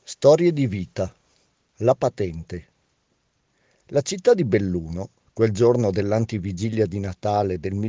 Storie di vita. La patente. La città di Belluno, quel giorno dell'antivigilia di Natale del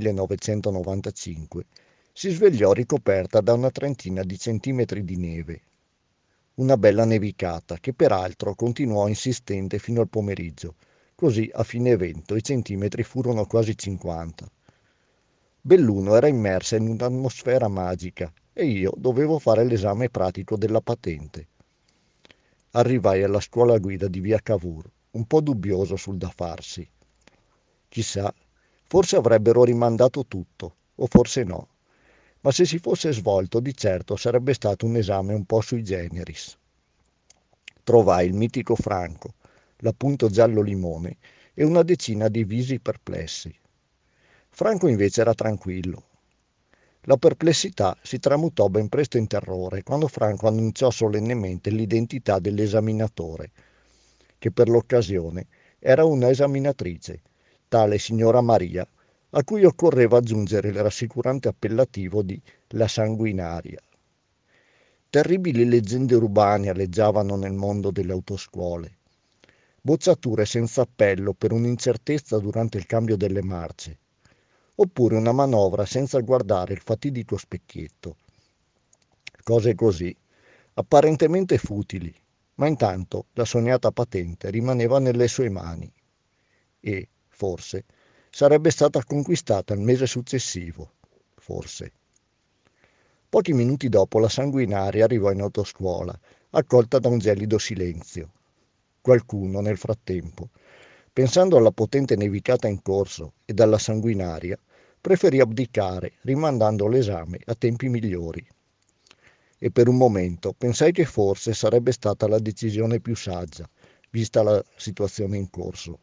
1995, si svegliò ricoperta da una trentina di centimetri di neve. Una bella nevicata che peraltro continuò insistente fino al pomeriggio, così a fine evento i centimetri furono quasi 50. Belluno era immersa in un'atmosfera magica e io dovevo fare l'esame pratico della patente. Arrivai alla scuola guida di via Cavour, un po' dubbioso sul da farsi. Chissà, forse avrebbero rimandato tutto, o forse no. Ma se si fosse svolto, di certo sarebbe stato un esame un po' sui generis. Trovai il mitico Franco, l'appunto giallo limone e una decina di visi perplessi. Franco invece era tranquillo. La perplessità si tramutò ben presto in terrore quando Franco annunciò solennemente l'identità dell'esaminatore, che per l'occasione era una esaminatrice, tale signora Maria, a cui occorreva aggiungere il rassicurante appellativo di la sanguinaria. Terribili leggende urbane aleggiavano nel mondo delle autoscuole. Bocciature senza appello per un'incertezza durante il cambio delle marce, oppure una manovra senza guardare il fatidico specchietto. Cose così, apparentemente futili, ma intanto la sognata patente rimaneva nelle sue mani e, forse, sarebbe stata conquistata il mese successivo, forse. Pochi minuti dopo la sanguinaria arrivò in autoscuola, accolta da un gelido silenzio. Qualcuno, nel frattempo, pensando alla potente nevicata in corso e alla sanguinaria, preferì abdicare, rimandando l'esame a tempi migliori. E per un momento pensai che forse sarebbe stata la decisione più saggia, vista la situazione in corso.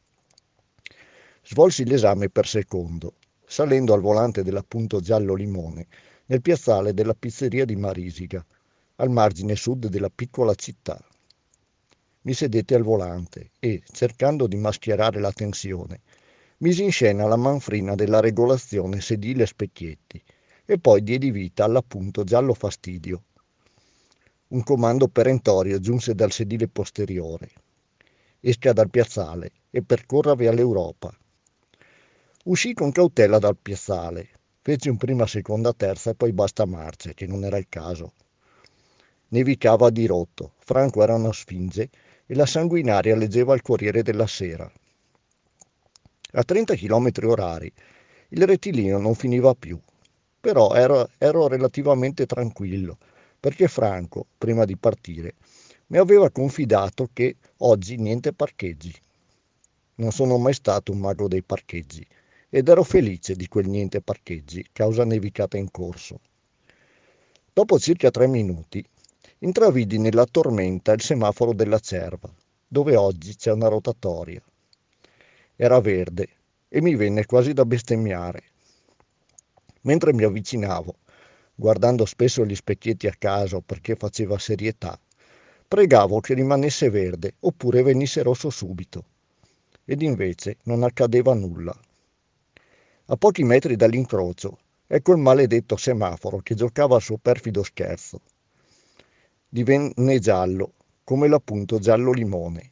Svolsi l'esame per secondo, salendo al volante dell'appunto giallo limone nel piazzale della pizzeria di Marisiga, al margine sud della piccola città. Mi sedetti al volante e, cercando di mascherare la tensione, misi in scena la manfrina della regolazione sedile e specchietti e poi diedi vita all'appunto giallo fastidio. Un comando perentorio giunse dal sedile posteriore. Esca dal piazzale e percorra via l'Europa. Uscì con cautela dal piazzale. Feci un prima, seconda, terza e poi basta marce, che non era il caso. Nevicava a dirotto, Franco era una sfinge e la sanguinaria leggeva il Corriere della Sera. A 30 km orari il rettilineo non finiva più, però ero relativamente tranquillo, perché Franco, prima di partire, mi aveva confidato che oggi niente parcheggi. Non sono mai stato un mago dei parcheggi ed ero felice di quel niente parcheggi causa nevicata in corso. Dopo circa 3 minuti intravidi nella tormenta il semaforo della Cerva, dove oggi c'è una rotatoria. Era verde e mi venne quasi da bestemmiare. Mentre mi avvicinavo, guardando spesso gli specchietti a caso perché faceva serietà, pregavo che rimanesse verde oppure venisse rosso subito. Ed invece non accadeva nulla. A pochi metri dall'incrocio, ecco il maledetto semaforo che giocava al suo perfido scherzo. Divenne giallo, come l'appunto giallo limone.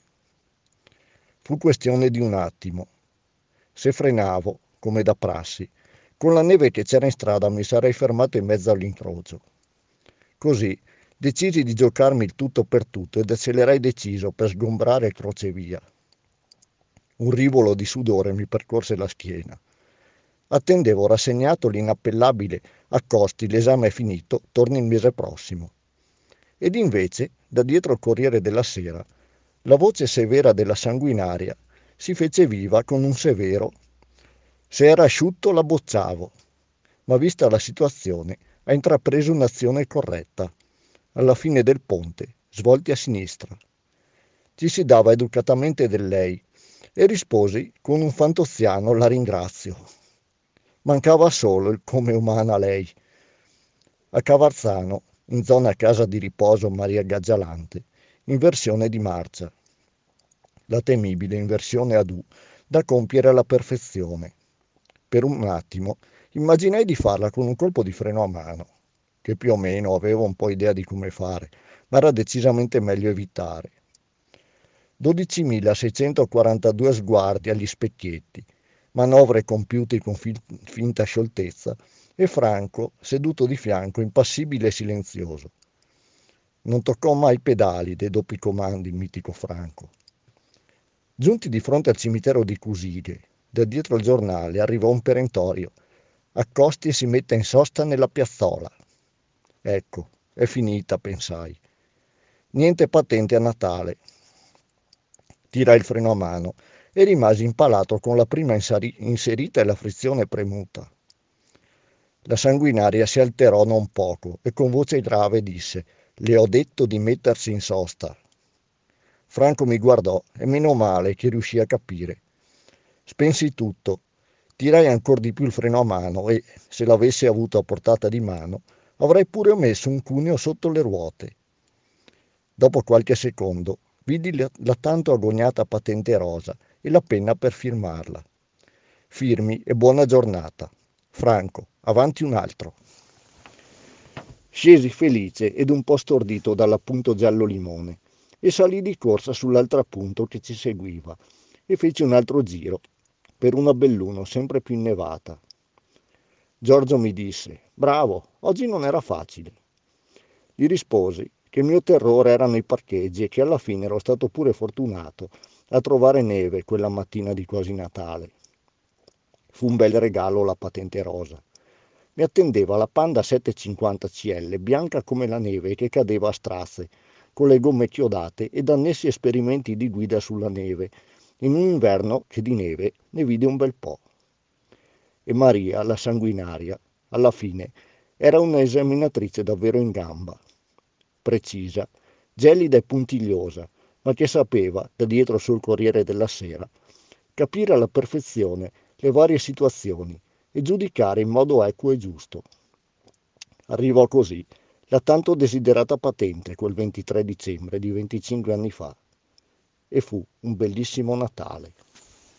Fu questione di un attimo. Se frenavo, come da prassi, con la neve che c'era in strada mi sarei fermato in mezzo all'incrocio. Così decisi di giocarmi il tutto per tutto ed accelerai deciso per sgombrare il crocevia. Un rivolo di sudore mi percorse la schiena. Attendevo rassegnato l'inappellabile accosti, l'esame è finito, torni il mese prossimo. Ed invece, da dietro il Corriere della Sera, la voce severa della sanguinaria si fece viva con un severo: se era asciutto la bocciavo, ma vista la situazione ha intrapreso un'azione corretta. Alla fine del ponte, svolti a sinistra. Ci si dava educatamente del lei e risposi con un fantoziano la ringrazio. Mancava solo il come umana lei. A Cavarzano, in zona casa di riposo Maria Gaggialante, inversione di marcia. La temibile inversione ad U da compiere alla perfezione. Per un attimo immaginai di farla con un colpo di freno a mano, che più o meno avevo un po' idea di come fare, ma era decisamente meglio evitare. 12.642 sguardi agli specchietti, manovre compiute con finta scioltezza, e Franco, seduto di fianco, impassibile e silenzioso. Non toccò mai i pedali dei doppi comandi il mitico Franco. Giunti di fronte al cimitero di Cusighe, da dietro il giornale arrivò un perentorio. Accosti e si metta in sosta nella piazzola. Ecco, è finita, pensai. Niente patente a Natale. Tirai il freno a mano e rimasi impalato con la prima inserita e la frizione premuta. La sanguinaria si alterò non poco e con voce grave disse: «Le ho detto di mettersi in sosta». Franco mi guardò e meno male che riuscì a capire. Spensi tutto, tirai ancor di più il freno a mano e, se l'avessi avuto a portata di mano, avrei pure messo un cuneo sotto le ruote. Dopo qualche secondo vidi la tanto agognata patente rosa e la penna per firmarla. Firmi e buona giornata. Franco, avanti un altro. Scesi felice ed un po' stordito dall'appunto giallo limone e salì di corsa sull'altro appunto che ci seguiva e feci un altro giro per una Belluno sempre più innevata. Giorgio mi disse: «Bravo, oggi non era facile». Gli risposi che il mio terrore erano i parcheggi e che alla fine ero stato pure fortunato a trovare neve quella mattina di quasi Natale. Fu un bel regalo la patente rosa. Mi attendeva la Panda 750 CL, bianca come la neve che cadeva a strazze, con le gomme chiodate ed annessi esperimenti di guida sulla neve, in un inverno che di neve ne vide un bel po'. E Maria, la sanguinaria, alla fine era un'esaminatrice davvero in gamba, precisa, gelida e puntigliosa, ma che sapeva, da dietro sul Corriere della Sera, capire alla perfezione le varie situazioni e giudicare in modo equo e giusto. Arrivò così la tanto desiderata patente quel 23 dicembre di 25 anni fa e fu un bellissimo Natale.